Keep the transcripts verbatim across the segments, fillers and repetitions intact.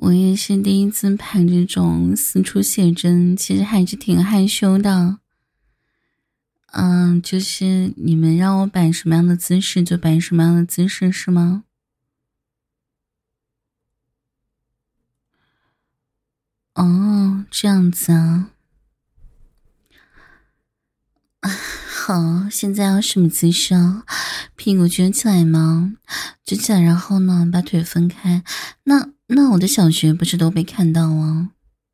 我也是第一次拍这种四处写真，其实还是挺害羞的。嗯，就是你们让我摆什么样的姿势就摆什么样的姿势是吗？哦，这样子啊。好，现在要什么姿势啊？屁股撅起来吗？撅起来，然后呢，把腿分开。那那我的小穴不是都被看到了？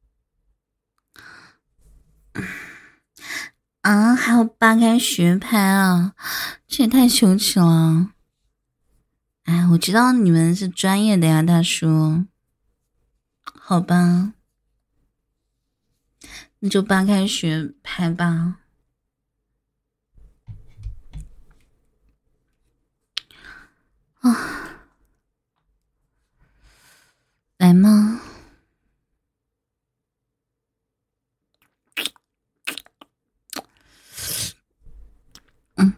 啊，还有扒开穴拍啊，这也太羞耻了。哎，我知道你们是专业的呀，大叔。好吧，那就扒开穴拍吧。啊，来吗？嗯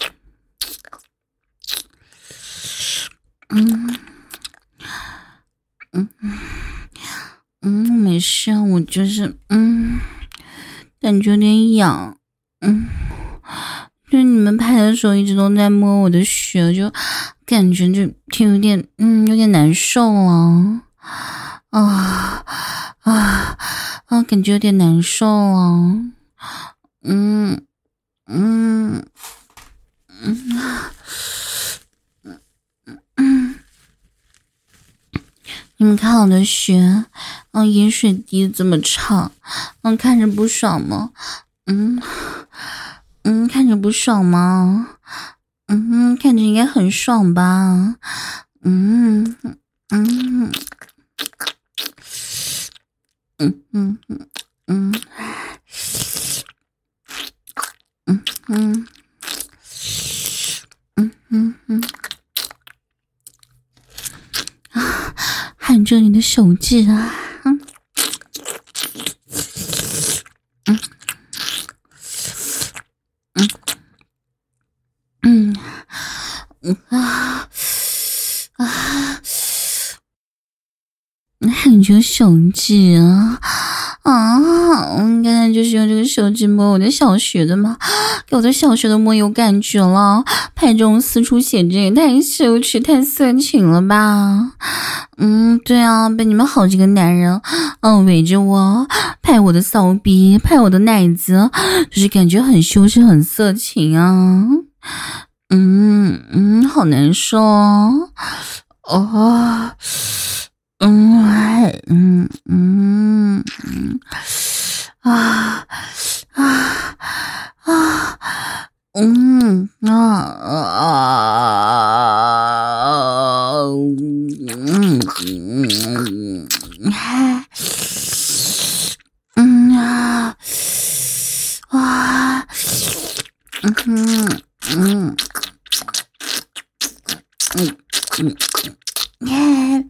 嗯嗯嗯，没事，我就是嗯，感觉有点痒。嗯，就你们拍的时候一直都在摸我的血，就感觉就挺有点嗯有点难受了。啊啊啊！感觉有点难受啊。嗯嗯嗯嗯，你们看我的血，嗯，饮水滴这么长，嗯，看着不爽吗？嗯嗯，看着不爽吗？嗯，看着应该很爽吧？嗯嗯嗯嗯嗯嗯嗯嗯嗯嗯嗯啊，含着你的手指啊，嗯嗯嗯嗯嗯啊啊，含着手指啊啊！我刚才就是用这个手指摸我的小穴的嘛，给我的小穴都摸有感觉了。拍这种四处写真也太羞耻、太色情了吧？嗯，对啊，被你们好几个男人，嗯，围着我拍我的骚逼，拍我的奶子，就是感觉很羞耻、很色情啊。嗯嗯，好难受哦。哦，嗯，嗯嗯嗯啊啊啊，嗯啊啊，嗯嗯嗯啊啊，嗯嗯嗯嗯嗯。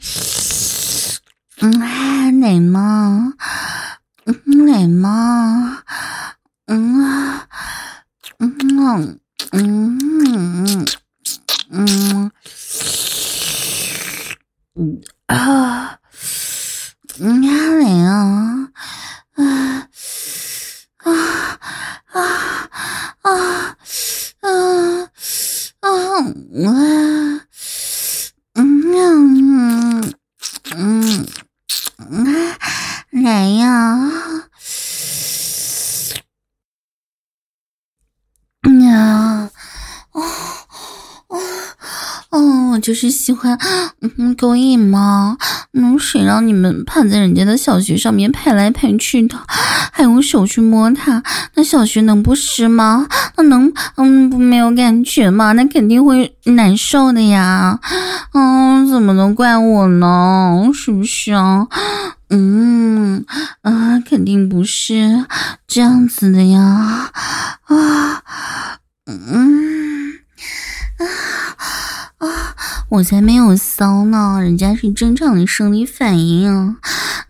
嗯，奶吗？嗯，奶吗？嗯啊，嗯嗯嗯嗯嗯啊，嗯呀，奶啊，啊啊啊啊啊啊啊，嗯嗯嗯。嗯，来呀！呀，哦哦哦，我就是喜欢，嗯，勾引嘛。嗯，谁让你们趴在人家的小穴上面拍来拍去的，还用手去摸它？那小穴能不湿吗？那能，嗯，不没有感觉吗？那肯定会难受的呀。嗯，怎么能怪我呢？是不是啊？嗯啊，肯定不是这样子的呀。啊，嗯啊啊，我才没有骚呢，人家是正常的生理反应啊。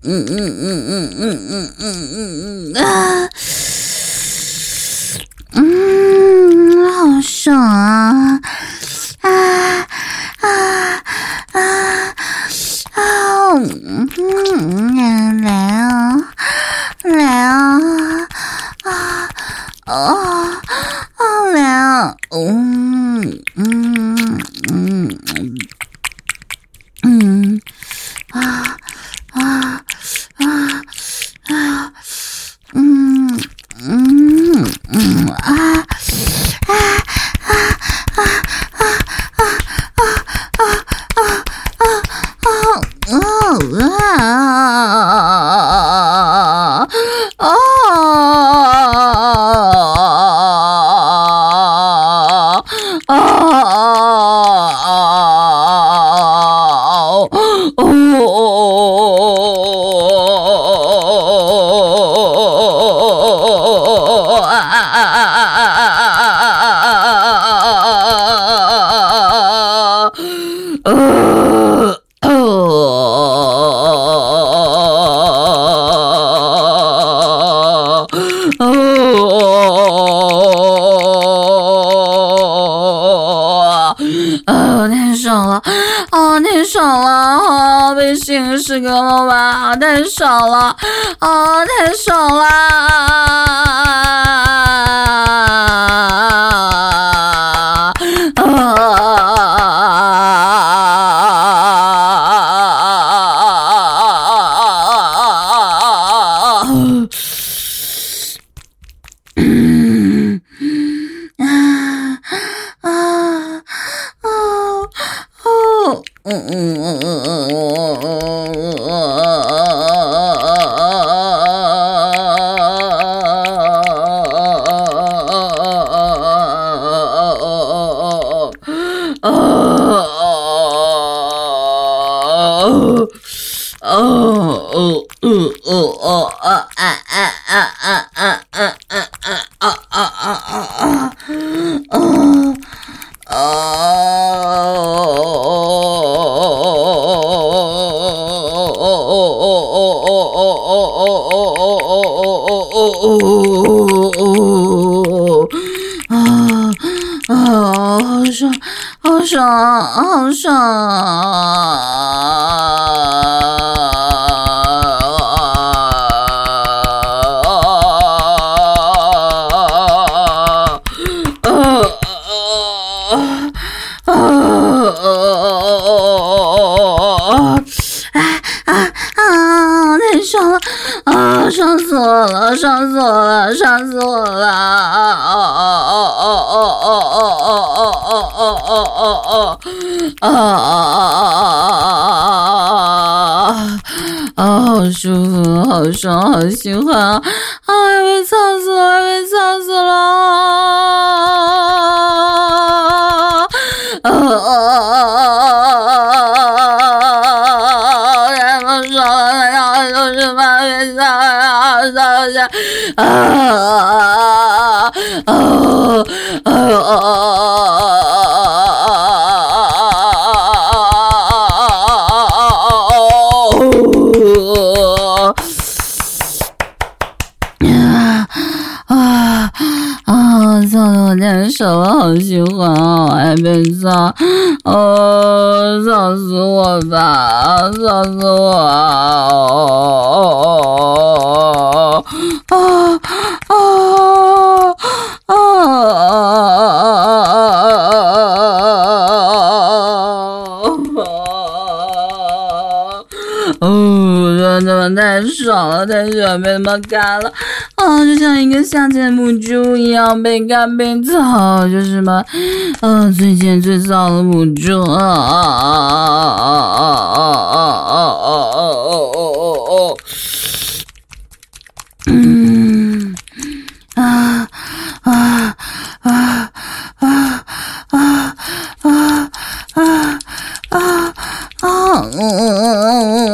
嗯嗯嗯嗯嗯嗯嗯嗯啊，嗯，好爽啊！啊啊啊啊！嗯，来啊，来啊！啊啊啊！来啊！嗯嗯嗯嗯啊啊啊啊！嗯嗯嗯啊啊啊啊啊啊啊啊啊啊啊，太爽了！啊，太爽了！啊，被性是个了吧？太爽了！啊，太爽了！嗯啊啊啊哦嗯嗯嗯嗯好爽，好爽，好爽！啊！爽死我了！爽死我了！爽死我了！啊啊啊啊啊啊啊啊啊啊啊啊啊！啊，好舒服，好爽，好喜欢啊！啊，要被操死了，要被操死了！啊啊啊啊啊！太不爽了，然后就是把被操啊操下啊啊啊啊啊啊！操的我太爽了，好喜欢啊！我还被操，哦，操死我吧！操死我啊！啊啊啊哦，真他妈太爽了，太喜欢被他们干了啊！就像一个夏天的母猪一样被干被操，就是什么，嗯，最贱最骚的母猪啊啊啊啊啊啊啊啊啊啊！嗯啊啊啊啊啊啊啊啊啊！嗯嗯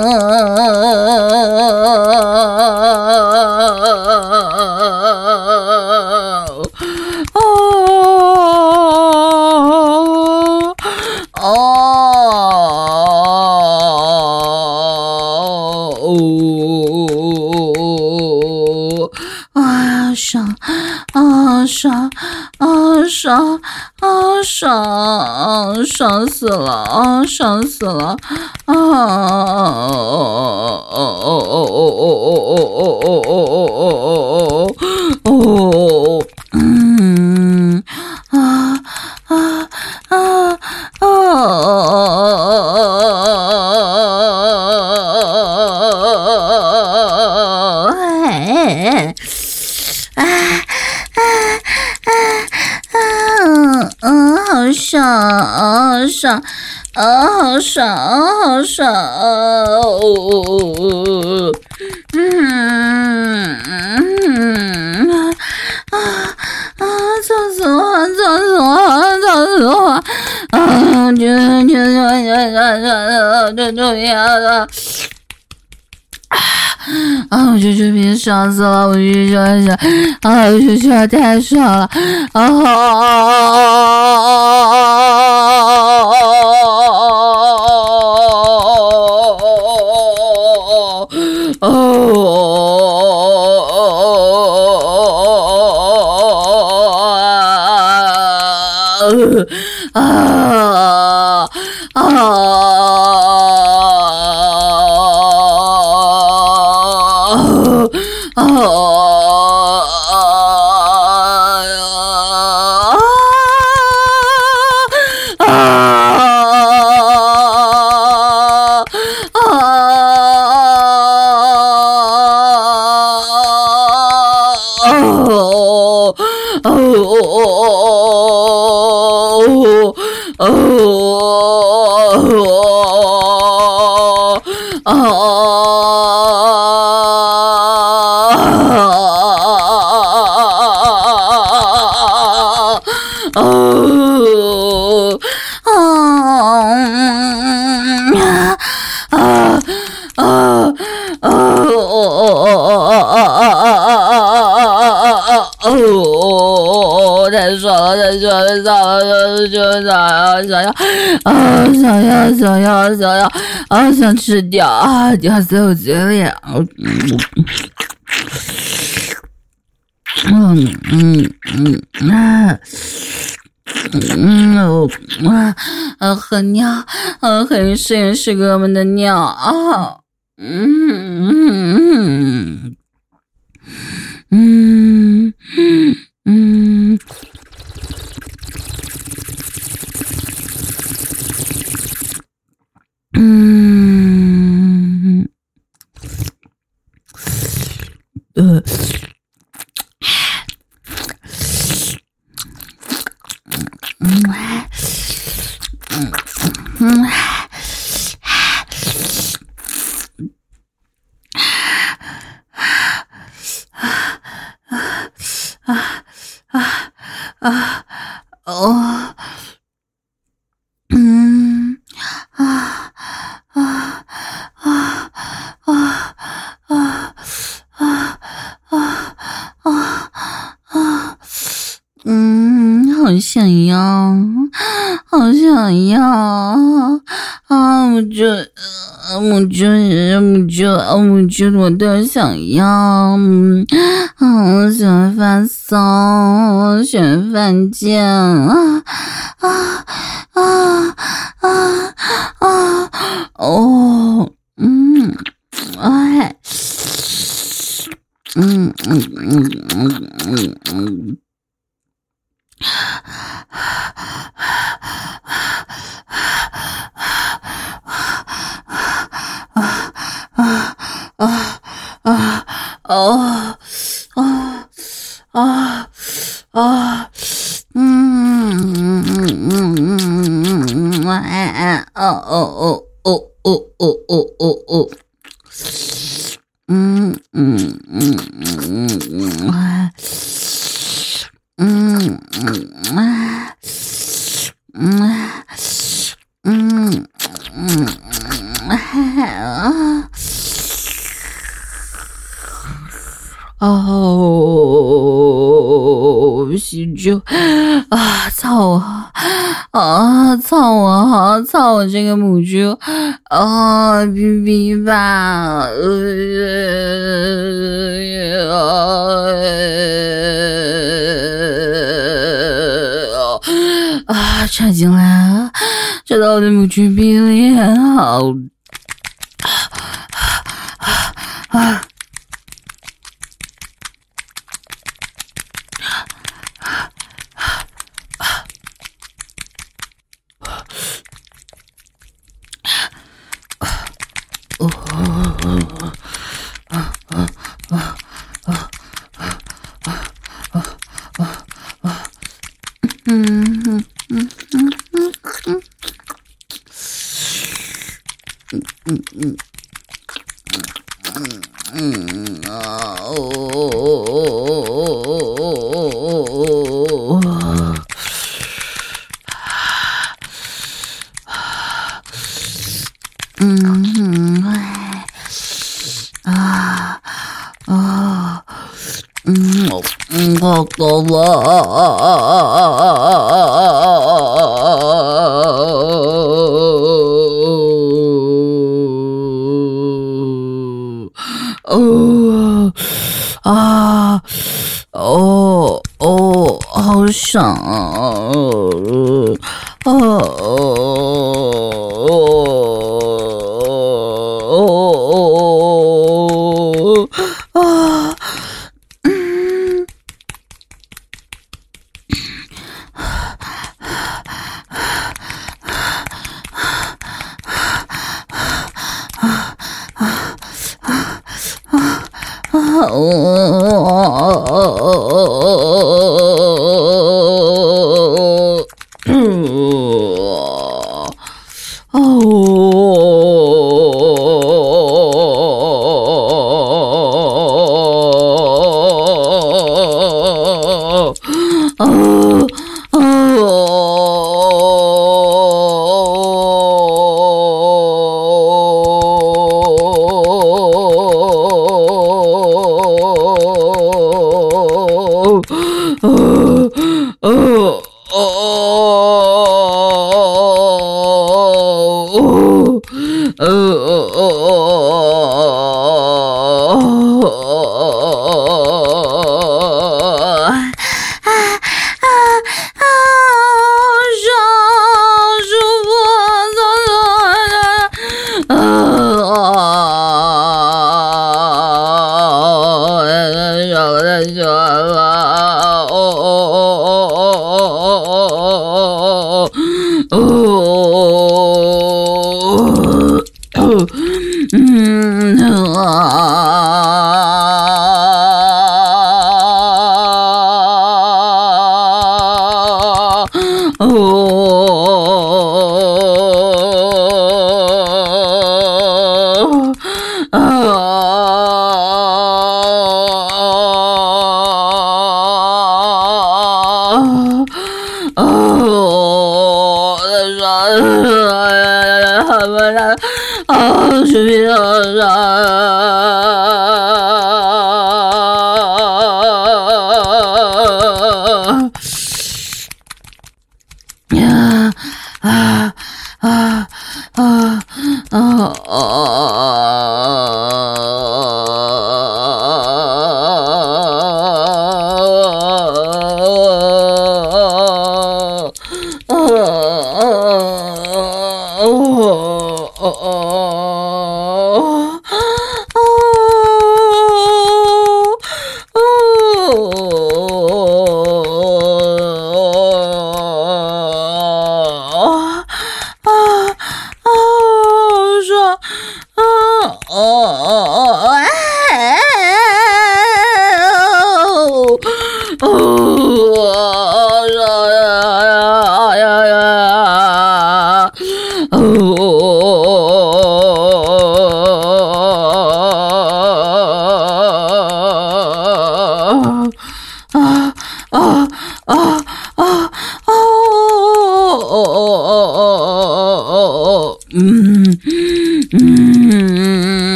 哦哦啊爽啊爽啊爽啊爽，爽死了啊爽死了啊！哦，嗯啊啊啊啊！哎啊啊啊啊！嗯，好爽，好爽，啊，好爽，好爽，哦，嗯嗯啊啊！吵死我，吵死我，吵死我！啊，就就就就就就就要了。啊！我就觉得别爽死了，我就觉得啊，我就觉得太爽了啊！啊啊！太爽了，太爽了，爽了，就想要想要啊，想要想要想要啊，想吃掉啊，掉在我嘴里，嗯嗯嗯啊。嗯，我啊啊，喝尿，啊，很是是哥们的尿啊，嗯嗯嗯嗯嗯呃。嗯嗯嗯啊啊啊哦嗯啊啊啊啊啊啊啊啊嗯，好想要，好想要啊！我就，我就，我就，我就，我都想要。嗯，我喜欢发骚，我喜欢犯贱啊啊啊啊啊！哦，嗯，哎，嗯嗯嗯嗯嗯嗯。啊啊哦啊啊啊嗯嗯嗯嗯嗯哎哎哦哦哦哦哦哦哦哦哦嗯嗯嗯嗯嗯哎嗯嗯哎嗯嗯嗯啊哦，喜酒啊，操啊啊！操我！啊！操我这个母猪！啊！哔哔吧！呃、啊！插进来，插到我的母猪逼里，好！啊啊！哦啊啊啊啊啊啊啊啊！嗯嗯嗯嗯嗯嗯嗯嗯嗯嗯啊哦。嗯啊啊嗯嗯，好高了啊啊啊啊哦啊哦哦，好爽啊！哦哦啊！嗯。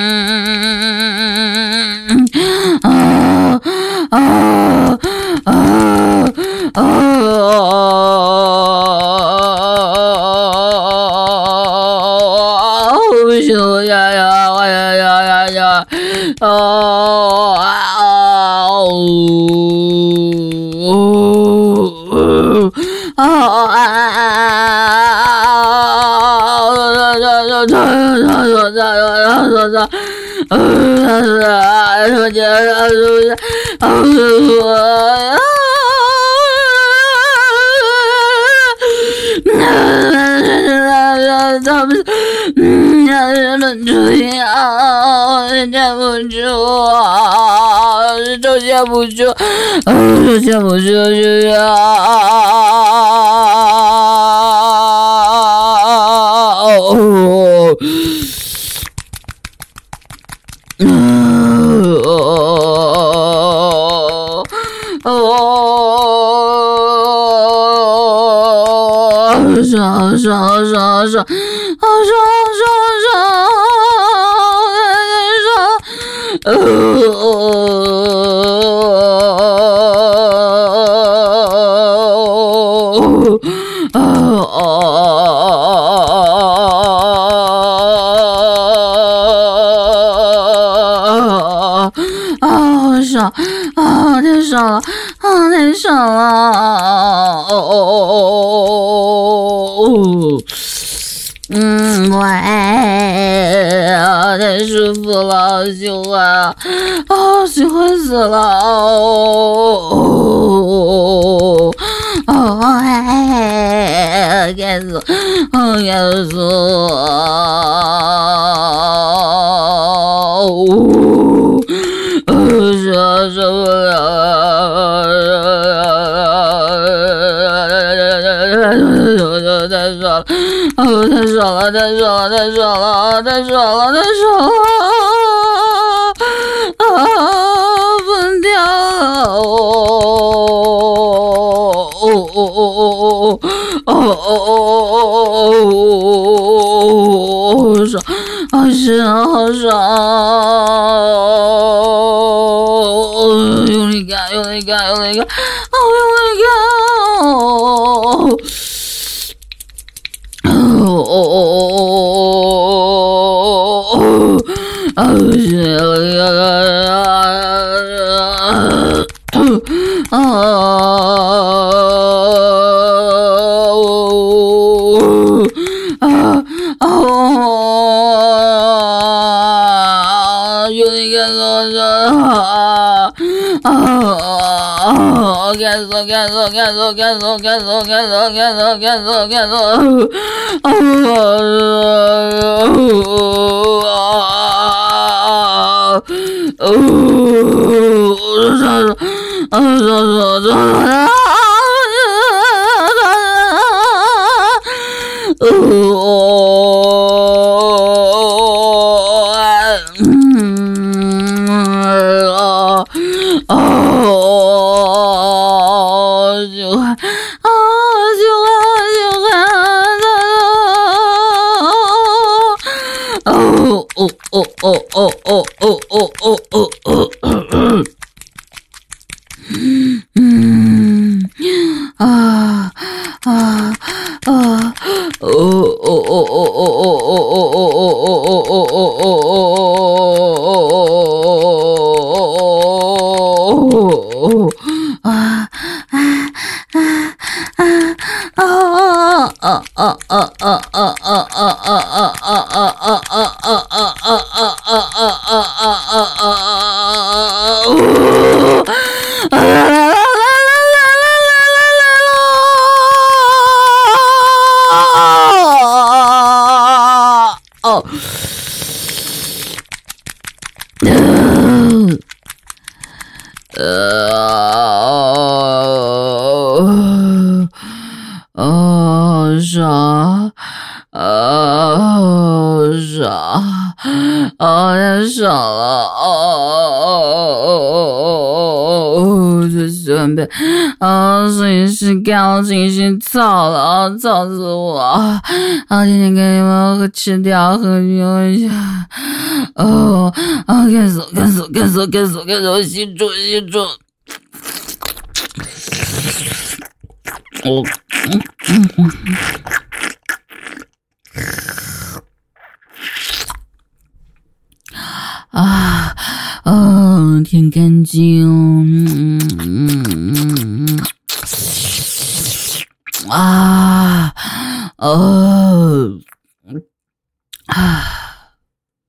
啊啊啊！ 不行了呀呀呀呀呀呀！哦啊哦哦啊啊他们，嗯，让人们注意啊！站不住啊，都站不住，都站不住啊！哦，嗯，哦，哦，爽爽爽爽！好爽爽爽，太爽！呃，哦哦，好爽啊！太爽了啊！太爽了！哦哦哦哦！嗯，喂，太舒服了，好喜欢啊，好喜欢死了，哦哦哦，哎，该死，哦，该死，哦，受受不了。太爽了！哦，太爽了！太爽了！太爽了！太爽了！太爽了！啊，疯掉了！哦哦哦哦哦哦哦哦！爽，好爽，好爽！用力干，用力干，用力干！哦，用力干！哦。哦哦哦哦哦哦！是啊，啊啊！有一个多少啊啊！干死干死干死干死干死干死干死干死干死！哦哦！啊！嗯啊啊啊哦哦哦哦哦哦哦哦哦啊啊啊啊啊啊啊啊啊啊啊啊啊啊啊哦，哦，爽，哦，爽，哦，太爽了，哦哦，就喜欢被，啊，摄影师干了，摄影师操了，啊，操死我，啊，天天给你们喝吃掉，喝酒一下，哦，啊，干死我，干死我，干死我，干死我，干死我，吸住，吸住。哦，嗯嗯嗯。 啊，哦，舔干净，嗯嗯嗯嗯，啊，哦。